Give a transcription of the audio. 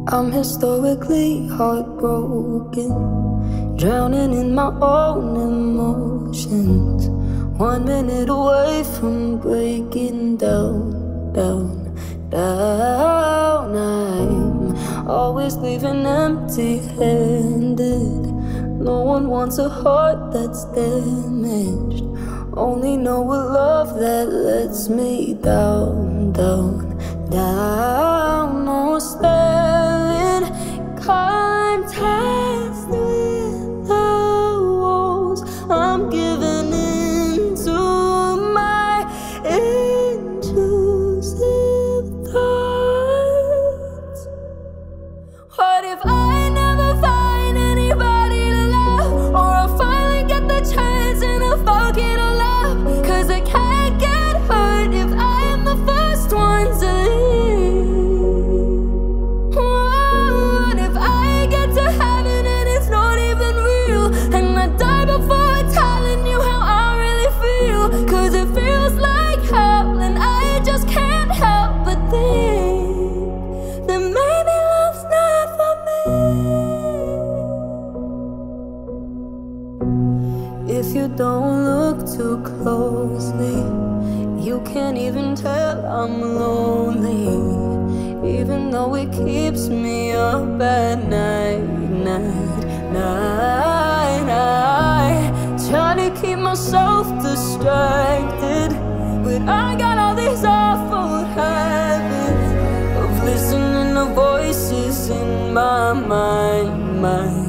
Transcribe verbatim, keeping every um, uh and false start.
I'm historically heartbroken, drowning in my own emotions. One minute away from breaking down, down, down. I'm always leaving empty-handed. No one wants a heart that's damaged. Only know a love that lets me down, down, down. No staring contest with the walls. I'm giving in to my intrusive thoughts. What if I never find anybody to love, or I finally get the chance and I forget to love? Cause I can't get hurt if I am the first one to leave. What if I get to heaven and it's not even real, and I die before telling you how I really feel? Cause it feels like hell and I just can't help but think that maybe love's not for me. If you don't look too closely, you can't even tell I'm lonely, even though it keeps me up at night, night, night. I try to keep myself distracted, but I got all these awful habits of listening to voices in my mind, mind.